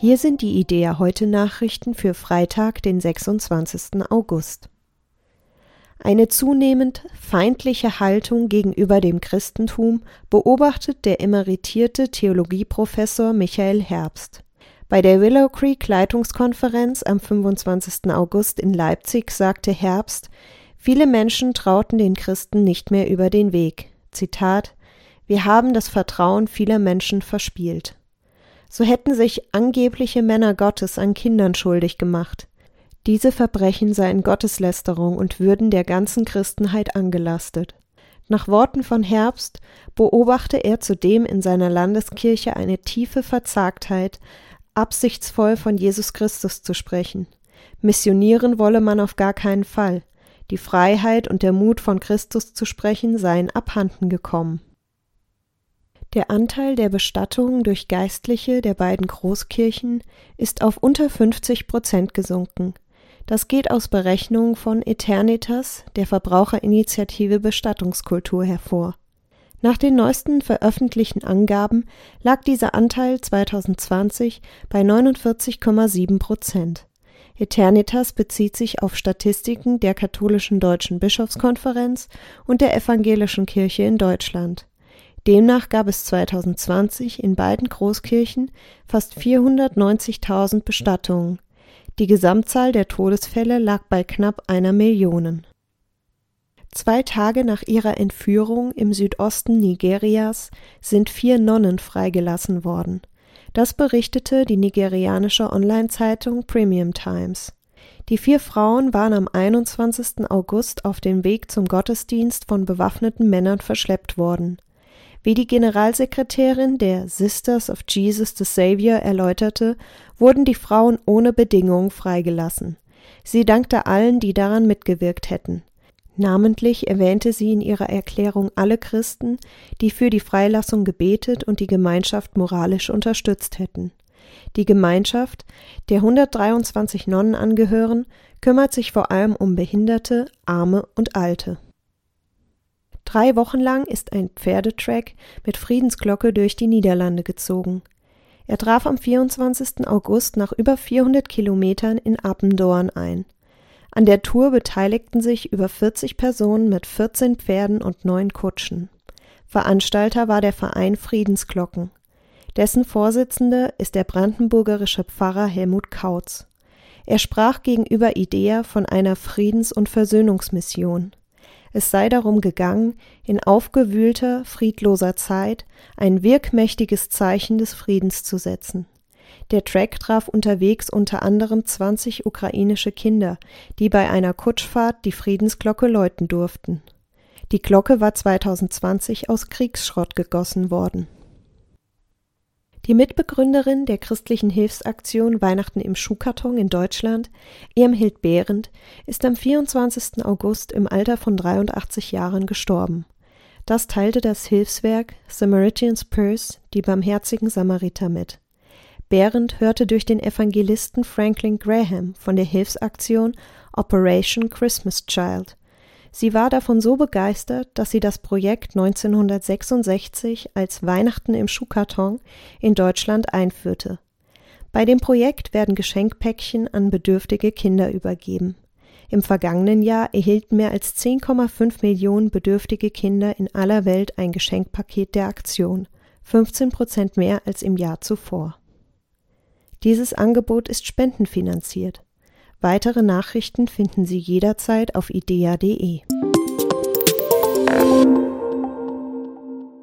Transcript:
Hier sind die IDEA heute Nachrichten für Freitag, den 26. August. Eine zunehmend feindliche Haltung gegenüber dem Christentum beobachtet der emeritierte Theologieprofessor Michael Herbst. Bei der Willow Creek Leitungskonferenz am 25. August in Leipzig sagte Herbst, viele Menschen trauten den Christen nicht mehr über den Weg. Zitat: Wir haben das Vertrauen vieler Menschen verspielt. So hätten sich angebliche Männer Gottes an Kindern schuldig gemacht. Diese Verbrechen seien Gotteslästerung und würden der ganzen Christenheit angelastet. Nach Worten von Herbst beobachte er zudem in seiner Landeskirche eine tiefe Verzagtheit, absichtsvoll von Jesus Christus zu sprechen. Missionieren wolle man auf gar keinen Fall. Die Freiheit und der Mut von Christus zu sprechen seien abhanden gekommen. Der Anteil der Bestattungen durch Geistliche der beiden Großkirchen ist auf unter 50% gesunken. Das geht aus Berechnungen von Eternitas, der Verbraucherinitiative Bestattungskultur, hervor. Nach den neuesten veröffentlichten Angaben lag dieser Anteil 2020 bei 49,7%. Eternitas bezieht sich auf Statistiken der Katholischen Deutschen Bischofskonferenz und der Evangelischen Kirche in Deutschland. Demnach gab es 2020 in beiden Großkirchen fast 490.000 Bestattungen. Die Gesamtzahl der Todesfälle lag bei knapp 1 Million. 2 Tage nach ihrer Entführung im Südosten Nigerias sind 4 Nonnen freigelassen worden. Das berichtete die nigerianische Online-Zeitung Premium Times. Die 4 Frauen waren am 21. August auf dem Weg zum Gottesdienst von bewaffneten Männern verschleppt worden. Wie die Generalsekretärin der Sisters of Jesus the Savior erläuterte, wurden die Frauen ohne Bedingungen freigelassen. Sie dankte allen, die daran mitgewirkt hätten. Namentlich erwähnte sie in ihrer Erklärung alle Christen, die für die Freilassung gebetet und die Gemeinschaft moralisch unterstützt hätten. Die Gemeinschaft, der 123 Nonnen angehören, kümmert sich vor allem um Behinderte, Arme und Alte. 3 Wochen lang ist ein Pferdetrack mit Friedensglocke durch die Niederlande gezogen. Er traf am 24. August nach über 400 Kilometern in Apeldoorn ein. An der Tour beteiligten sich über 40 Personen mit 14 Pferden und 9 Kutschen. Veranstalter war der Verein Friedensglocken. Dessen Vorsitzender ist der brandenburgerische Pfarrer Helmut Kautz. Er sprach gegenüber IDEA von einer Friedens- und Versöhnungsmission. Es sei darum gegangen, in aufgewühlter, friedloser Zeit ein wirkmächtiges Zeichen des Friedens zu setzen. Der Track traf unterwegs unter anderem 20 ukrainische Kinder, die bei einer Kutschfahrt die Friedensglocke läuten durften. Die Glocke war 2020 aus Kriegsschrott gegossen worden. Die Mitbegründerin der christlichen Hilfsaktion Weihnachten im Schuhkarton in Deutschland, Irmhild Behrendt, ist am 24. August im Alter von 83 Jahren gestorben. Das teilte das Hilfswerk Samaritan's Purse, die Barmherzigen Samariter, mit. Behrendt hörte durch den Evangelisten Franklin Graham von der Hilfsaktion Operation Christmas Child. Sie war davon so begeistert, dass sie das Projekt 1966 als Weihnachten im Schuhkarton in Deutschland einführte. Bei dem Projekt werden Geschenkpäckchen an bedürftige Kinder übergeben. Im vergangenen Jahr erhielten mehr als 10,5 Millionen bedürftige Kinder in aller Welt ein Geschenkpaket der Aktion, 15% mehr als im Jahr zuvor. Dieses Angebot ist spendenfinanziert. Weitere Nachrichten finden Sie jederzeit auf idea.de.